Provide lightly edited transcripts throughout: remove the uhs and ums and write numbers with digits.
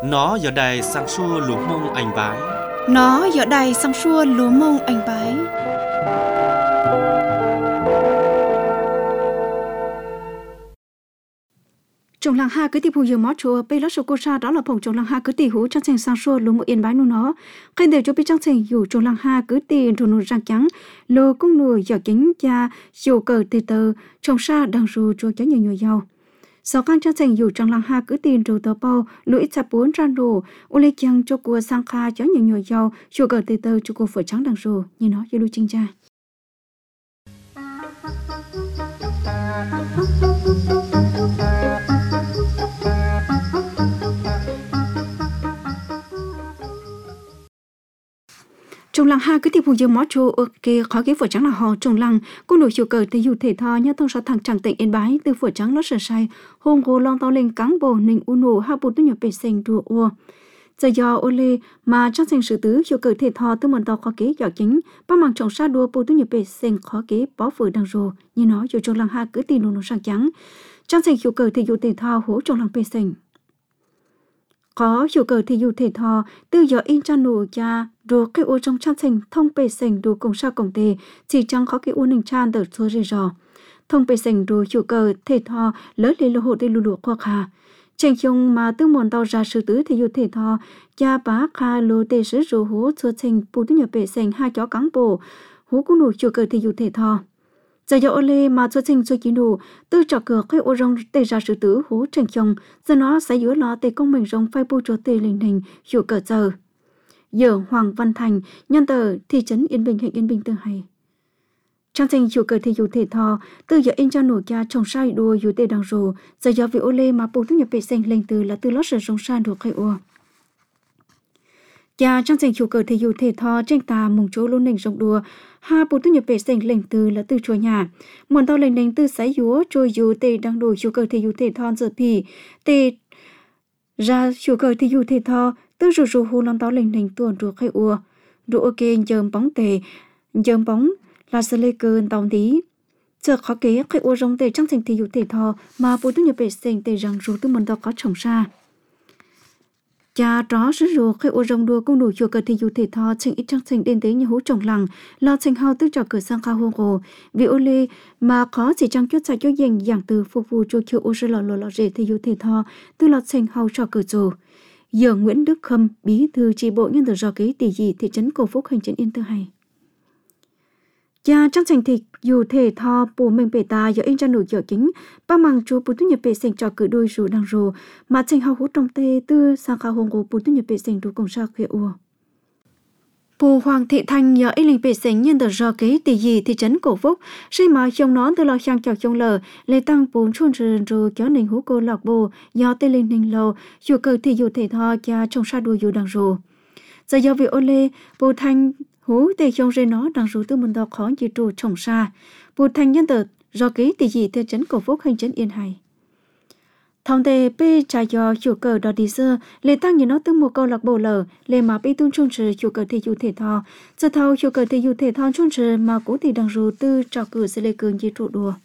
Nó giờ đây sang xua lúa mông anh bái. Nó giờ đây sang xua lúa mông anh bái. Trong làng ha cứ tìm phù dường mót chùa bây lót sô cô sa đó là phòng trong làng ha cứ tìm hú trong thành sang xua lúa mông yên bái nu nó khi đều cho biết trong thành dù trong làng ha cứ tìm trồn nụ răng trắng lô cung nụ giỏ kính cha dù cờ từ từ trong sa đang ru chùa cho nhiều nhiều giàu. Sau căn trong thành dù trong làng ha cứ tìm rồi tờ bao lũ ít chạp bốn ran đồ ô lê chăng cho cua sang kha cho nhiều nhiều giàu chùa cờ từ từ cho cua phở trắng đang ru như nó như lưu trinh cha. Trong làng ha cứ tiếp tục dương mót chùa ok khó cái phở trắng là họ trong làng cũng nổi chiều cờ thì dù thể thao nhớ thông số thằng chẳng tỉnh yên bái từ phở trắng nó sờ say hôm cô long tao lên cán bồ ninh uno ha bút tôi nhập bể xanh đùa ua giờ do ô lê mà trong thành sự tứ chiều cờ thể thao từ mần tao khó kế giỏ chính ba mảng trồng sa đua bút tôi nhập bể xanh khó kế bó phở đang rồ như nó dù trong làng ha cứ tin nó sang trắng trong thành chiều cờ thì dù thể thao hố trong làng bể xanh có chiều cờ thì dù thể thao từ giờ in cha nổ cha rồi cái ô trong trang thành thông bề sành đồ cùng sa cùng tề chỉ chẳng có cái ô ninh chan đỡ xua rì rò thông bề sành đồ chiều cờ thể thao lớn lên lô hộ tê lù lụa khoa khà tranh chung mà từ mòn tàu ra sự tứ thì dù thể thao cha bá kha lô tê sứ rô hố xua thành bù tư nhập bề sành hai chó cắn bồ hố cũng nổ chiều cờ thì dù thể thao giờ giờ ô lê mà xua thành xua kín đồ từ trò cửa cái ô rong tê ra sự tứ hố tranh chung giờ nó sẽ giữa nó tê công mình rong phai bù cho tê linh hình chiều cờ giờ giờ Hoàng Văn Thành nhân tờ thị trấn Yên Bình huyện Yên Bình tương hay trang trình chủ cờ thì dù thể thao từ giờ in cho nổ cha trồng sai đua dù tê đằng rồ giờ giờ vì ô lê mà bố thu nhập vệ sinh lên từ là từ lót sở trồng sai được khai ô cha trang trình chủ cờ thì dù thể thao tranh tà mùng chỗ luôn nền rộng đùa ha bố thu nhập vệ sinh lên từ là từ chùa nhà muôn tao lên nền từ sái dúa trôi dù tê đang đổ chủ cờ thì dù thể thao giờ pì tê ra chủ cờ thì dù thể thao từ rù hù lòng táo lên nền tuần ruột khai ua ruột ok dơm bóng tề dơm bóng là sơ lê cơn tàu tí giờ khó kế khai ua rong tề trong thành thì dù thể thao mà bố tôi nhập vệ sinh tề rằng rù tôi muốn tao có trồng xa cha đó sứ rù khai ua rong đua công đủ chùa cờ thì dù thể thao trình ít trong thành đền tế như hú trồng lằng lo trình hao từ trò cửa sang khao hô hồ vì ô lê mà khó chỉ trang chốt chạy cho dành dạng từ phục vụ cho chùa ô sơ lò rể thì dù thể thao từ lo trình hao trò cửa rù giờ Nguyễn Đức Khâm, bí thư chi bộ nhân tờ do ký tỷ dị thị trấn Cầu Phúc hành trấn Yên Tư hay. Cha trong thành thị dù thể thao bổ mình bể ta giờ in ra nổi giờ chính ba măng chú bù tu nhập bể sinh cho cử đôi rủ đang rồ mà trình hào hút trong tê tư sang khao hồng của bù tu nhập bể sinh đủ cùng sa khuya ua. Bù Hoàng Thị Thanh giờ in linh bể sinh nhân tờ do ký tỷ dị thị trấn Cầu Phúc xây mà chồng nó từ lò sang chào chồng lờ lấy tăng 4 chuôn rồi cho nền hú cô lọc bồ do tê lên nền lầu dù cờ thì dù thể thao cha trong sa đua dù đang rồ giờ do vị ô lê bù Thanh hú tê chồng rê nó đang rồ từ mình đọc khó chỉ trù trồng sa bù Thanh nhân tờ do ký tỷ dị thị trấn Cầu Phúc hành trấn Yên Hải thông tê bê trà do chủ cờ đỏ đi xưa lê tăng như nó từ một câu lạc bộ lờ lê mà bê tung chung trừ chủ cờ thì dù thể thao giờ thao chủ cờ thì dù thể thao chung trừ mà cố thì đang rù tư trò cử sẽ lê cường chỉ trụ đùa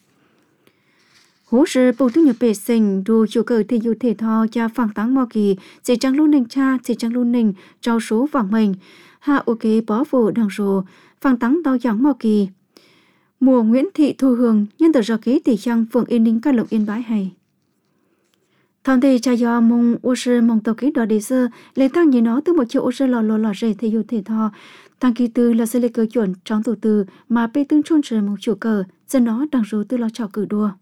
hú sư bù tu nhập bể sinh đùa chủ cờ thì dù thể thao cha phẳng táng mò kỳ chỉ trăng luôn nình cha chỉ trăng luôn nình trao số vàng mình hạ ok bó vụ đang rù phẳng táng tao giảng mò kỳ mùa Nguyễn Thị Thu Hương nhân tờ do ký tỷ trang phường Yên Ninh ca lộc Yên Bái hay thằng thì cha do mong ô sư mong tàu ký đỏ đi xưa lấy tăng như nó từ một triệu ô sư lò rể thì dù thể thao tăng kỳ tư là sẽ lấy cơ chuẩn trong tổ từ mà bê tương chôn trời một chủ cờ dân nó đang rú từ lo trò cử đua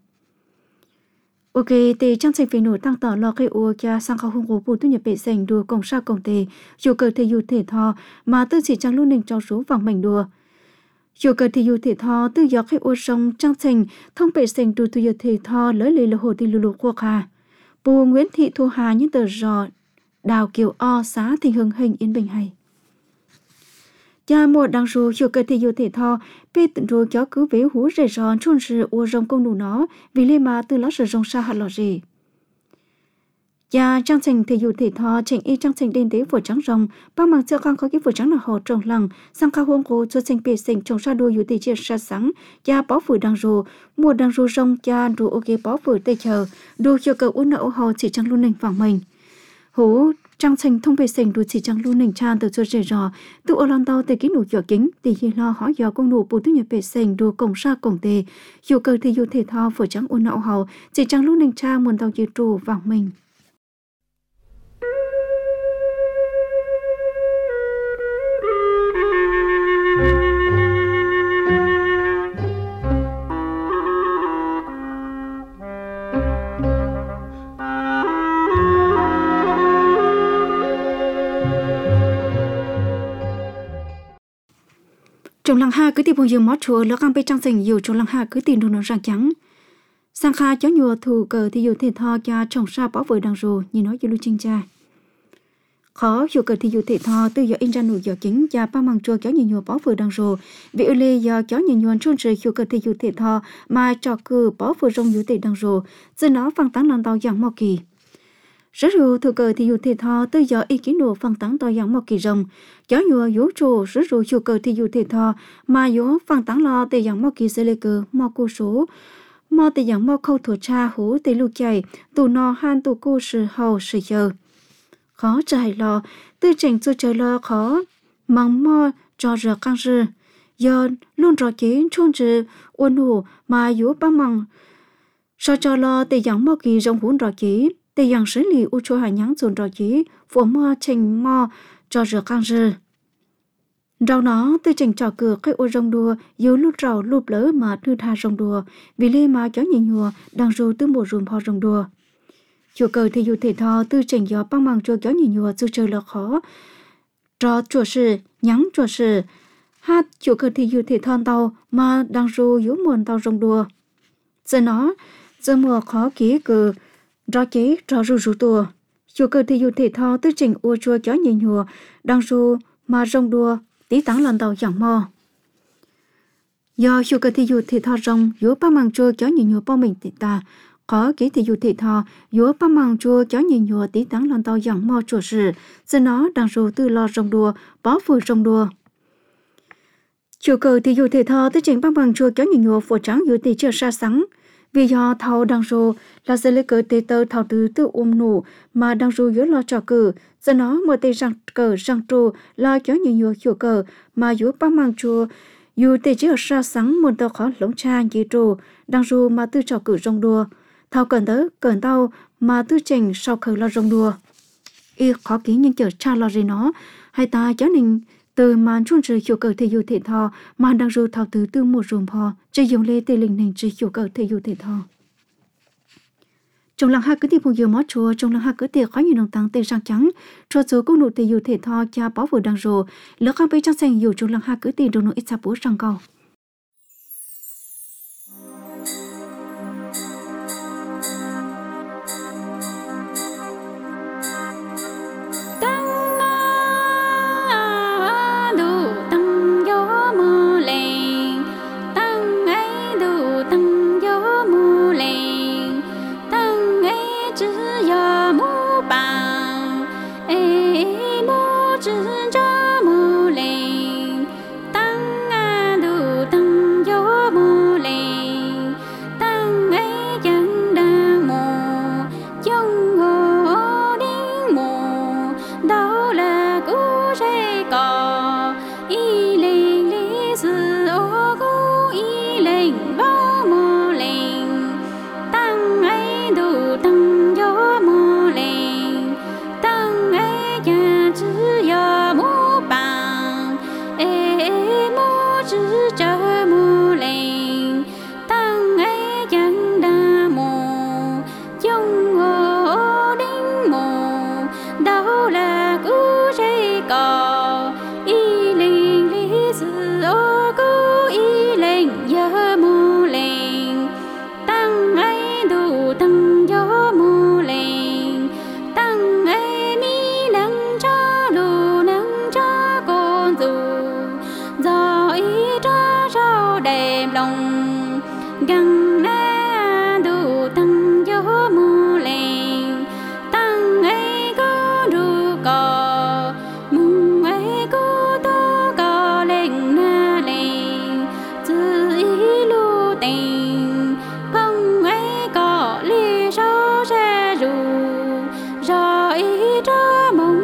ok thì trong thành phải nổi tăng tỏ lo cây ô cha sang khao hung hồ bù tu nhập bể sành đua cổng sa cổng tề chủ cờ thì dù thể thao mà tư chỉ trang luôn nình cho số vàng mảnh đua chủ cờ thì dù thể thao tư gió cây ô sông trang thành thông bể sành đua tu dù thể thao lấy lì lô hồ thì lù lù khoa khà bù Nguyễn Thị Thu Hà những tờ rò đào kiều o xá thì hưng hình Yên Bình hay cha mùa đang rù chủ cờ thì dù thể thao bê tận rù chó cứ vế hú rể ròn chôn rì ua rồng công đủ nó vì lê mà từ lót rì rồng sa hạt lò rì cha trang trình thì dù thể thao trình y trang trình đền tế phổ trắng rồng ba mảng chưa khang có cái phổ trắng là hồ trồng lằng sang khao hôn cô cho trình bề sinh trồng sa đua dù tê chia sa sáng cha bó phử đang rù mùa đang rù rồng cha rù ok bó phử tê chờ đua cho cờ uốn nậu hồ chỉ trăng luôn nền vàng mình hú trang thành thông bề sành đủ chỉ trang luôn nền trang từ cho trẻ rò từ ở lần đầu từ kỹ nụ giỏ kính thì hi lo hỏi gió công nụ bù tư nhập bề sành đủ cổng sa cổng tề dù cơ thì dù thể thao phở trắng ôn nạo hậu chỉ trang luôn nền trang muốn tàu dư trù vàng mình. Trong lăng ha cứ tìm một giờ mót chùa lỡ cam bê trang sành nhiều trong lăng ha cứ tìm đồ nó ràng trắng sang kha chó nhùa thù cờ thì dù thể thao cho trồng sa bảo vệ đằng rồ như nói với lưu trinh cha khó dù cờ thì dù thể thao từ giờ in ra nụ giờ chính và ba măng chùa chó nhùa bảo vệ đằng rồ vì ở lê giờ chó nhùa trôn rời dù cờ thì dù thể thao mà cho cờ bảo vệ rong dù thể đằng rồ giờ nó phăng tán lần tàu dạng mò kỳ rất nhiều thù cờ thì dù thể thao từ giờ ý kiến đồ phăng tán tàu dạng mò kỳ rong chó nhùa dỗ trồ rất nhiều dù cờ thì dù thể thao mà dỗ phăng tán lo tệ dạng mò kỳ sẽ lê cờ mò cô số mò tệ dạng mò khâu thổ cha hú tệ lưu chạy tù nò han tù cô sự hầu sự giờ khó trải lo tư trình cho chờ lo khó mong mò cho rửa căng rư giờ luôn rõ kiến chôn trừ uốn hủ mà dỗ ba măng sao cho lo tệ dạng mò kỳ rong hún rõ kiến tệ dạng xử lý u cho hải nháng dồn rõ kiến của mò trình mò cho rửa căng rư rau nó tư trình trò cửa cái ô rong đùa yếu lúc rau lụp lỡ mà thư tha rong đùa vì lê mà chó nhị nhùa đang rô tư một rùm ho rong đùa chùa cờ thì dù thể thao tư trình gió băng bằng chùa chó nhị nhùa dù chơi là khó trò chùa sự nhắn chùa sự hát chùa cờ thì dù thể thao tàu mà đang rô yếu muôn tàu rong đùa giờ nó giờ mùa khó ký cờ rò chế trò rù rù tùa chùa cờ thì dù thể thao tư trình ô chùa chó nhị nhùa đang rô mà rong đùa tí táng lần đầu chẳng mò do chùa cờ thì dù thể thao rong yếu ba măng chùa chó nhị nhùa bao mình tị ta có kỹ thì dù thể thao yếu ba măng chùa chó nhị nhùa tí táng lần đầu chẳng mò chùa sự giờ nó đang rô tư lo rong đùa bó phù rong đùa chùa cờ thì dù thể thao tư trình ba măng chùa chó nhị nhùa phù trắng yếu tị chưa xa sáng vì do thao đang rô là sẽ lấy cờ tê tơ thao từ nụ mà đang rô yếu lo trò cử giờ nó mở tay răng cờ răng trù lo chó nhị nhùa chùa cờ mà yếu ba măng chùa dù tê chỉ ở xa sáng một tàu khó lống cha gì trù đang rô mà tư trò cử rong đùa thao cẩn tao mà tư trình sau khởi lo rong đùa y khó ký nhưng chờ cha lo gì nó hay ta cháu ninh từ màn chuôn rời chùa cờ thể dục thể thao mà đang rô thao từ tư một rùm ho chơi dùng lê tê linh nền chơi chùa cờ thể dục thể thao trong làng hai cứ tìm một giờ mót chùa trong làng hai cứ tiệc khó nhiều đồng tăng tê sang trắng cho số công nụ thể dục thể thao cha bảo vừa đang rồ lỡ các bây trang xanh dù trong làng hai cứ tìm đồ nụ ít sa bố sang cầu ra ý ra mong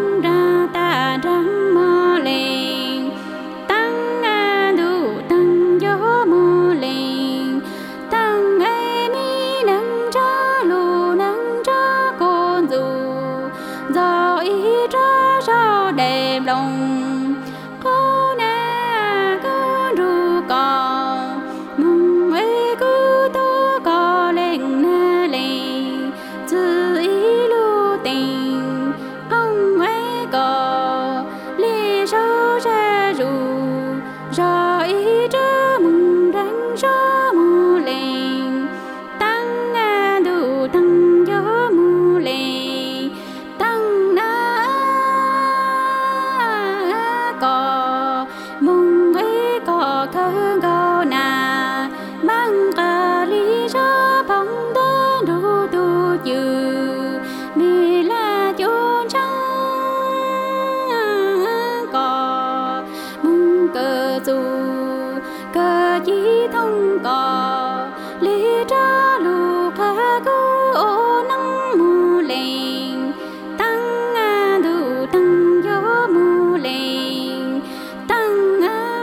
cơ chỉ thông cò lý ra lù khá cô ô nắng mù lên tăng đủ tăng gió mù lên tăng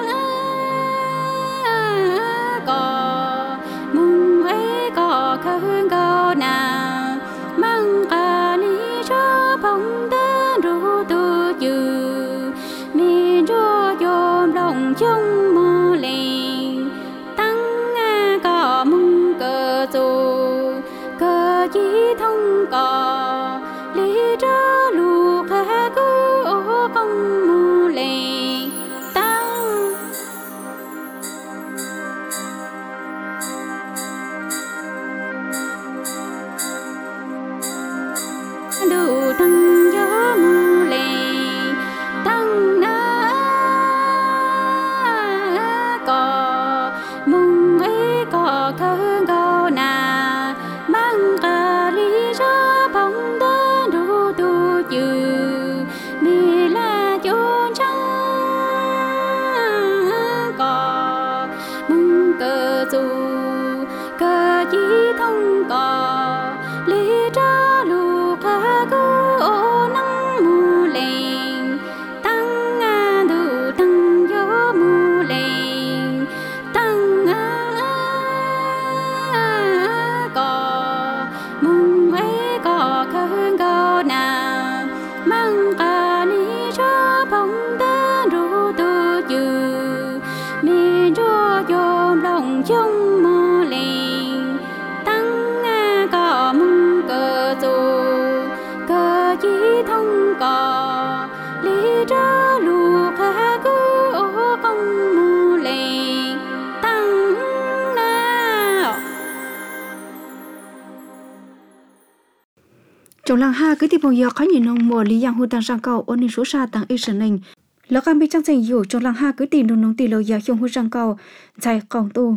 cò mùng ấy cò khơi cò nào mang cả ní cho bóng đá ru tu chư mi cho dòm lòng trong mơ lên tăng cò mừng cờ dù cờ chỉ thông cò lý ra lù khá cứ ô công mù lên tăng đủ tăng gió mù lên tăng cò mùng ấy cò khơi cò nà mang cà lý ra bóng đá đủ tu chư mi là chỗ trắng cò mừng cờ dù cờ chỉ thông cò lý ra lù khá cứ ô nắng mù lên tăng đủ tăng gió mù lên tăng cò mùng ấy cò khơi cò nào mang cà ní cho bóng đá ru tu chư mi cho dòm lòng trong mơ lên tăng cò mừng cờ dù cờ chỉ thông cò lý ra lù khá cứ ô công mù lên tăng nào trong làng ha cứ tiếp tục giờ khó nhìn nông mùa lý giang hu tăng sang cầu ôn số sa tăng ít sần nình lỡ cam bị trang thành dụ trong làng ha cứ tìm nông tỷ lệ giờ trong hu sang cầu chạy còng tu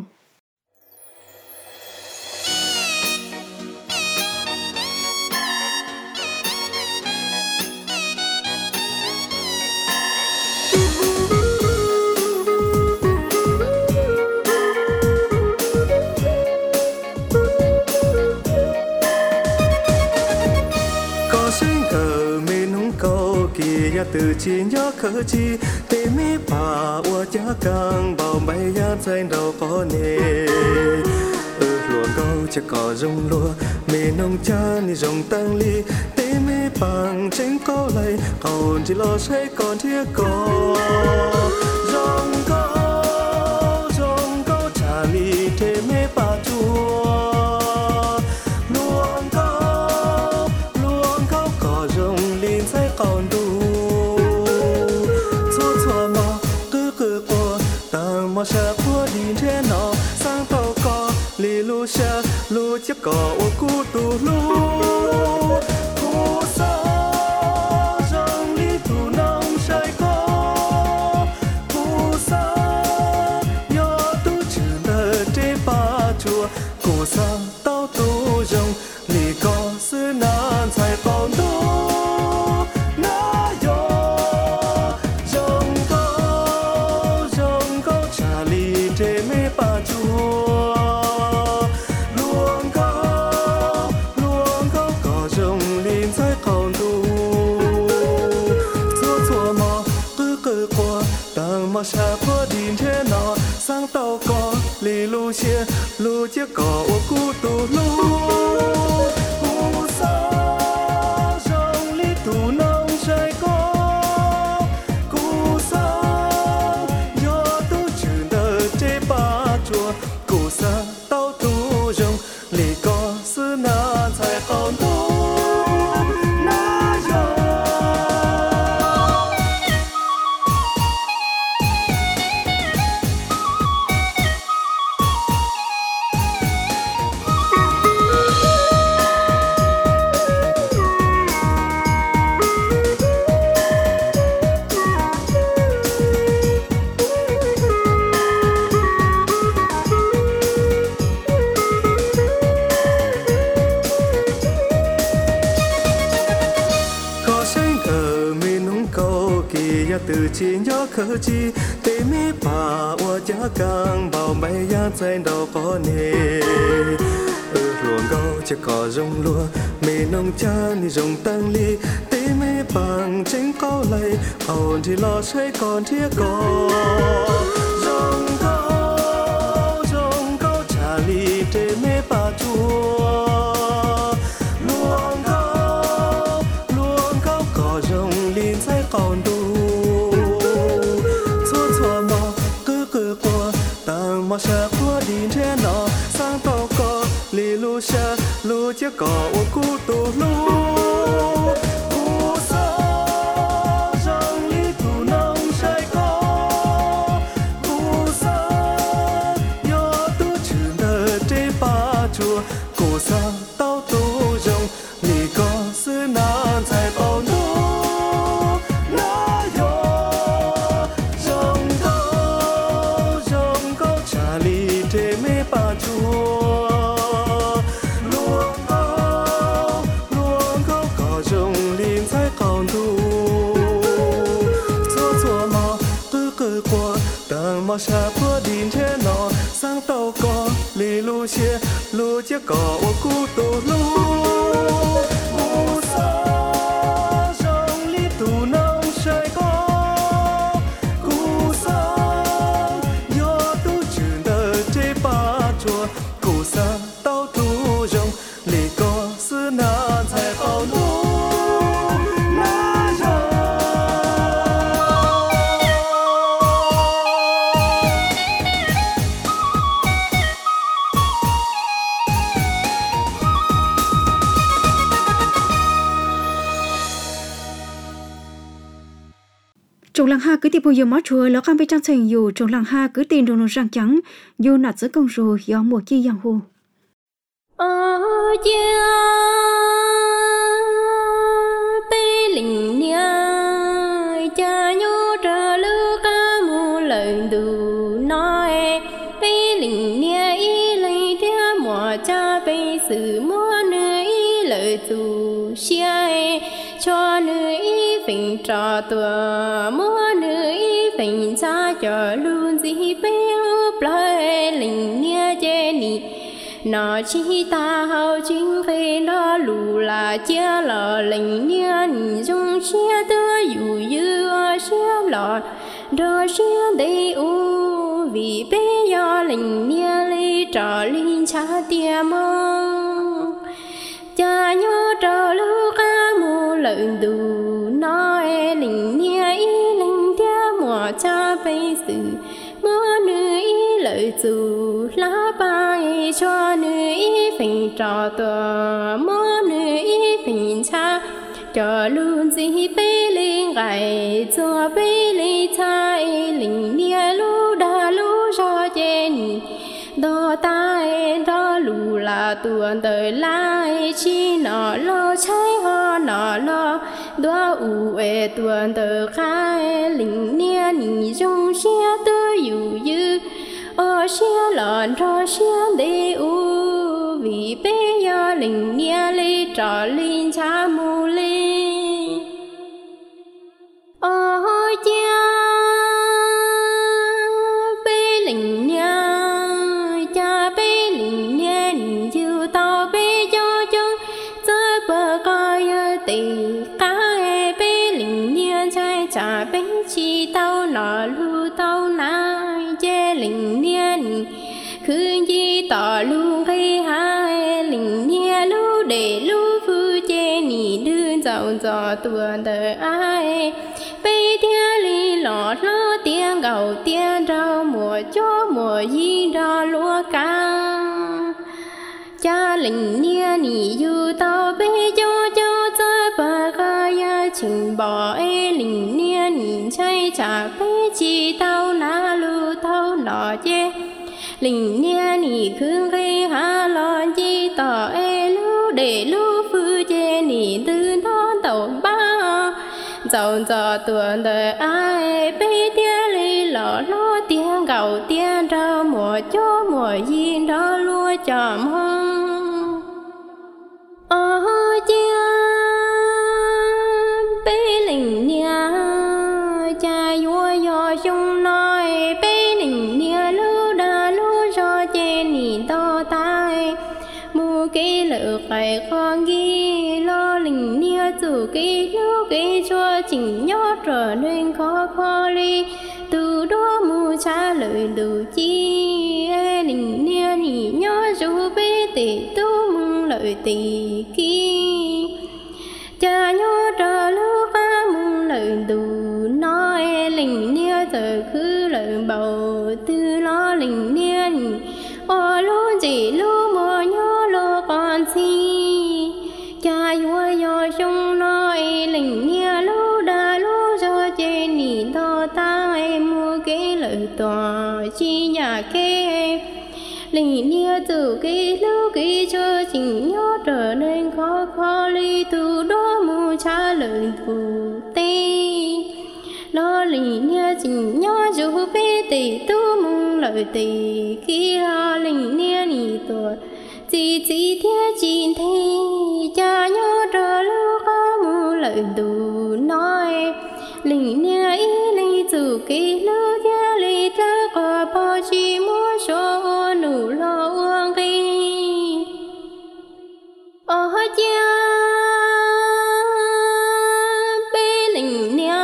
từ chi nhớ khờ chi tê mi bà ua cha càng bao bay ya trên đầu có nề lúa câu cha cỏ rong lúa mì nông cha ni rong tăng ly tê mi bằng trên có lầy còn chỉ lo say còn thiết có rong câu cha ly tê mi bà chua luông câu cỏ rong linh say còn đủ mà sẽ qua đi thế nào sang tàu có lì lu xe lu chiếc cỏ ô cú tu lu cú sa rong li tu nông say có cú sa yo tu chữ nợ chế ba chùa cú sa tao tu rong lì có sư nan sai còn tu mà xa qua đi thế nào sang tàu có lì lu xe lu chiếc cỏ ô cú tu lu cú sa rong li tu nông say có cú sa yo tu chữ nợ chế ba chùa cú sa tàu tu rong lì có sư na sai còn tu chỉ nhớ khờ chi tê mi bà wa cha càng bao mây ya trên đầu có nề ruộng gạo chỉ có rong lúa mì nông cha ni rong tăng ly tê mi bằng chính cao lầy hồn thì lo say còn thiết có rong gạo cha ly tê mi bà chua luồng gạo có rong linh say còn đủ mà sẽ qua đi thế nào sang tàu có lì lu sẽ lu chỉ có ô cú tu lu cú sa rong lì tu nông sai có cú sa yo tu chừng đời trên ba chùa cú sa tàu tu rong lì có sự nan sai bao nu mà xa qua đi thế nào sang tàu có lì lu chia lu chia có ô cú tu lu sa rong lì tu nông sai có cú sa yo tu chừng đời chế ba chùa cú sa tàu tu rong lì có sự na thay bao nu Trong làng ha cứ tìm bùi mót chùa lỡ cam bị trang thành dù trong làng ha cứ tìm đồ nông răng trắng dù nạt giữa công rồi gió mùa chi giang hồ. Bê linh nha cha nhô trở lưu ca mù lời đủ nói bê linh nha y lấy theo mùa cha bê sự mua nữ y lời dù xe cho nữ y phình trò tùa mua nữ y phình cha cho luôn gì bê úp lời linh nha chê nị nó chỉ ta hậu chính khi nó lù là chia lò lệnh nhiên dùng chia tơ dù dư chia lò đó chia đầy u vì bé do lệnh nhiên lấy trò linh cha tia mong cha nhớ trò lưu ca mù lợn đủ nói lệnh nhiên y lệnh tia mùa cha bây sự mưa nữ y lợi dù lá bay cho nữ y phình trò tòa mưa nữ y phình cha cho luôn gì bê linh gài cho bê linh cha linh nia lu đa lu cho chen đó tai đó lù là tuần đời lai chi nọ lo cháy ho nọ lo đó u e tuần đời khai linh nia nì trong xe tơ dù dư ở xe lợn cho xe đi u vì bé do linh nia li trò linh cha mù li ở cha bé linh nia cha bé linh nia nì dư tao bé cho chung chơi bờ coi tì cá bé linh nia trai cha bé chi tao nọ lu tao nai chê linh nia nì khương chi tỏ luôn khi hai linh nia lu để lu phu chê nì đơn giàu giò tuần đời ai bây tia li lọ lo tiếng gầu tiếng rau mùa cho mùa gì ra lúa căng cha linh nia nì dù tao bé cho chơi bà gaya chỉnh bỏ e linh nia nì chay chả bé chi tao na lu tao nọ chê linh nia nì khương khi ha lo chi tỏ e lu để lu phu chê nì tư non tàu ba giàu giò tuần đời ai bé tia li lọ lo tiếng gầu tiếng rau mùa cho mùa gì đó lúa chòm hông cha cái lỡ cái con ghi lo linh nia chủ cái lúc cái cho chỉnh nhớ trở nên khó khó đi từ đó mu trả lời đủ chi linh nia nhỉ nhớ dù bé tỷ tu mừng lời tỷ kia cha nhớ trở lúc ca mừng lời đủ nói linh nia giờ cứ lời bầu tư lo linh nia nhỉ ô luôn chỉ luôn mơ nhớ lo con si cha vua yo sung nói linh nia lu đa lu cho trên nỉ to ta em mua cái lời tòa chi nhà cái linh nia từ cái lu cái cho chính nhớ trở nên khó khó ly từ đó mua trả lời thủ tê lo linh nia chính nhớ dù bé tỷ tu mong lời tỷ khi lo linh nia nỉ tuổi chỉ theo chín thế cha nhớ trở lúc có mu lời đủ nói linh nia ý linh từ cái lu theo lý ta có bao chi mua số nụ lo uang cái ở cha bé linh nia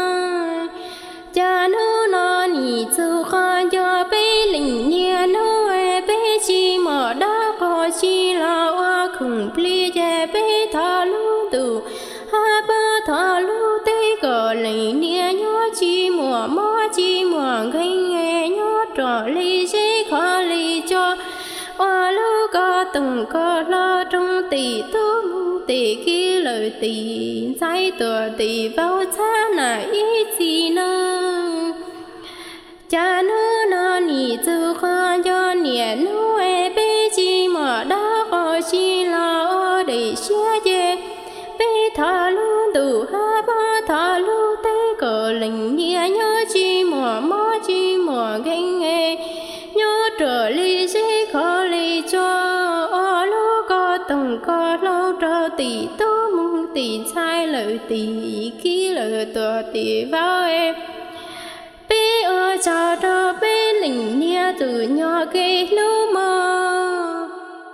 cha nu nó nỉ từ con cho bé linh nia nu bé chi mở đó có chi là hoa khủng pli che bé thà lu tu ha ba thà lu tê cờ linh nia nhớ chi mùa gây nghe nhớ trò ly dễ khó ly cho hoa lu có từng có lo trong tỷ tu mu tỷ kia lời tỷ trái tựa tỷ vào cha này ý gì nữa cha nữ nó nỉ từ khoa cho nhẹ nu bé chi mà đã có chi là ở để xia dê bé thà luôn từ ha ba thà luôn tê cờ linh nhẹ nhớ chi mà gây nghe nhớ trở ly dễ khó ly cho ở lúc có từng có lâu trở tỷ tố mong tỷ sai lời tỷ khi lời tựa tỷ vào em bé ở cha đó bé linh nia từ nhỏ cái lu mơ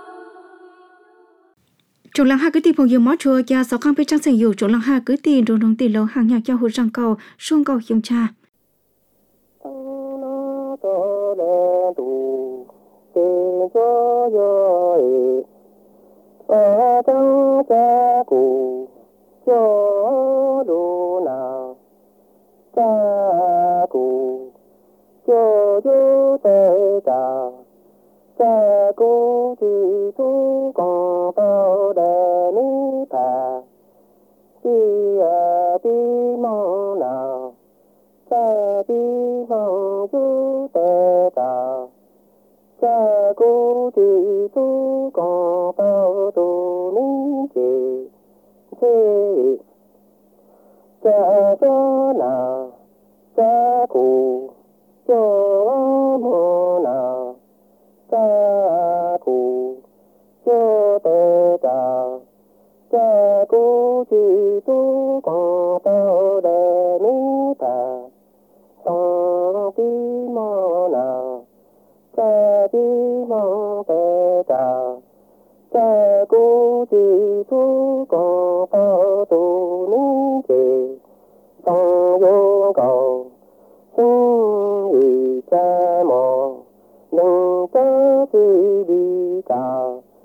chỗ lăng ha cứ tìm phong yêu mót chùa cha sáu khang bé trang sành yêu chỗ lăng ha cứ tìm rồi đồng tiền lâu hàng nhạc cho hồ răng cầu xuông cầu dùng cha cho chú tê trà cha cô chỉ chú còn tao để mi thà đi đi mong nào cha đi mong chú tê trà cha cô chỉ chú còn tao tu mi chỉ cha cho nào cha cô cho mô nào cha cụ cho tê trà cha cụ chỉ tu còn tao để mi thà xong tí mô nào cha tí mô tê trà cha cụ chỉ tu còn tao tu mi chỉ xong vô cầu sinh cha mồ đừng cho chi đi cả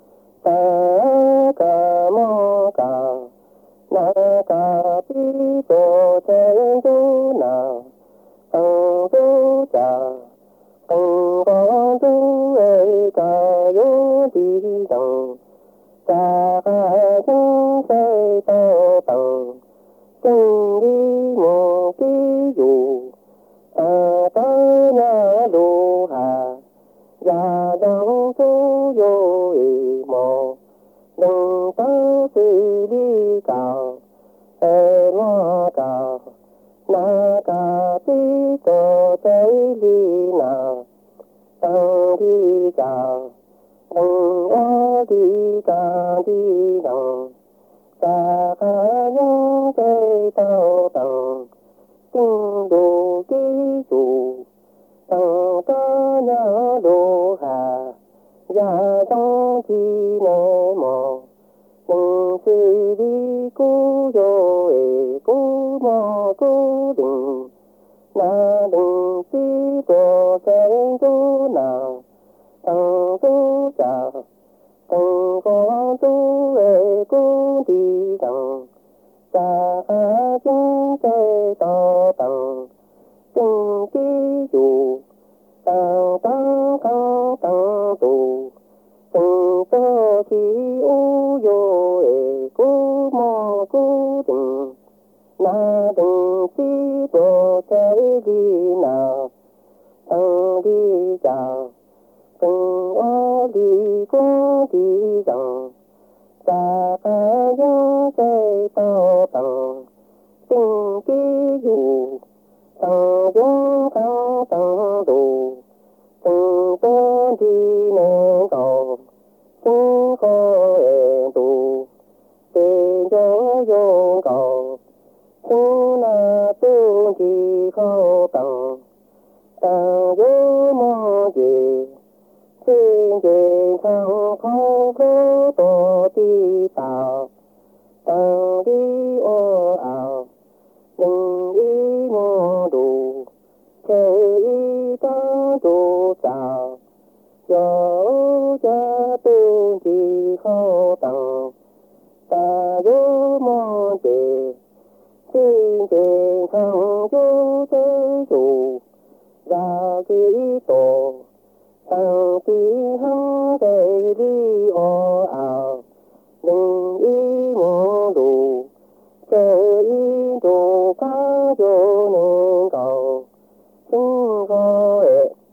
cả mô cả na cả tí tổ chân chú nào tăng chú cha tăng con chú ấy cả vô đi đồng cha cả chúng xây tao tầng chân đi một cái dù ta nhà đô hà gia đông chú vô ý mô đừng ta chỉ đi cào mô cào na ca tí tổ tế đi nào tăng đi cào đừng đi ca đi đồng ta ca nhung tê tao tầng tinh đồ ký chủ tăng ta nhà đô hà ya trong chi nè mò đừng suy đi cố yo cố mò cố đừng na đừng chỉ có cái chỗ nào thằng chỗ chào thằng có chỗ cố đi thằng ta chúng ta to tầng từng ký dù tao tao tao tao tù từng có chỉ u yo cố mò cố đừng na đừng chỉ có cái đi nào thằng đi chào thằng ở đi có đi rằng ta nhớ cái to tầng từng ký dù thằng giống thằng tù từng có đi ngang cầu từng có tù để cho vô cầu từng là tu chỉ khó tầng tao nhớ mò gì trên về thằng không có tổ đi tàu tao đi ô ảo đừng đi mò đủ chơi tao đủ tàu gió cha tu chỉ khó tầng ta nhớ mò gì trên về thằng vô thế chủ ra cái tổ thằng tí hăng cái đi ô ảo đừng ý mò đủ chơi đồ cá vô nên cầu chúng có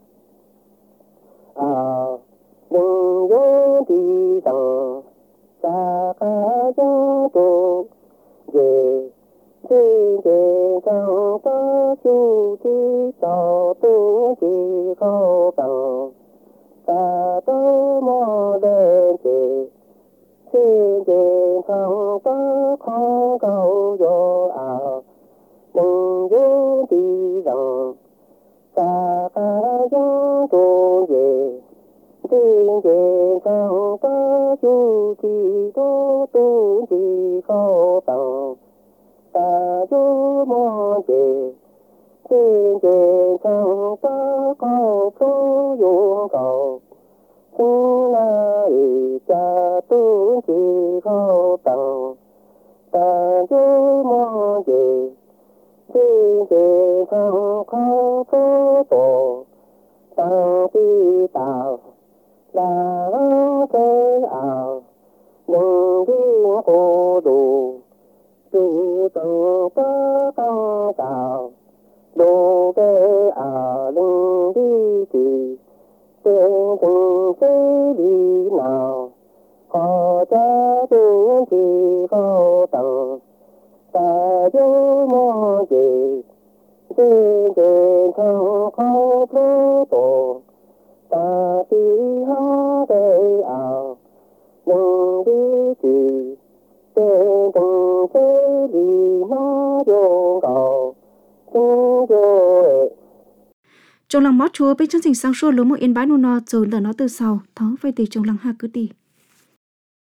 đừng vô đi rằng ta cá gió đồ về trên về trong ta chú đi tàu tu chỉ khó bằng ta tới mò lên chỉ trên về trong ta không cầu vô ảo đừng vô đi rằng ta cá gió đồ về trên về trong ta chú đi tu chỉ khó bằng ta chú mò về trên về trong ta có phố dụng cầu chúng là cha tu chỉ khó bằng ta chú mò về trên về trong có phố tổ ta đi tàu là cái ảo đừng đi cô đủ dù từng có tăng tạo đồ cái đừng đi thì trên từng cái đi nào có cha tu chỉ có tầng ta nhớ mò gì trên trên không có phố tổ ta đi hát cái đừng đi thì trên từng cái đi nó vô cầu chúng vô trong lòng mót chúa bên chương trình sang suốt lúa một yên bãi nô no rồi là nó từ sau thó phải từ trong lòng ha cứ đi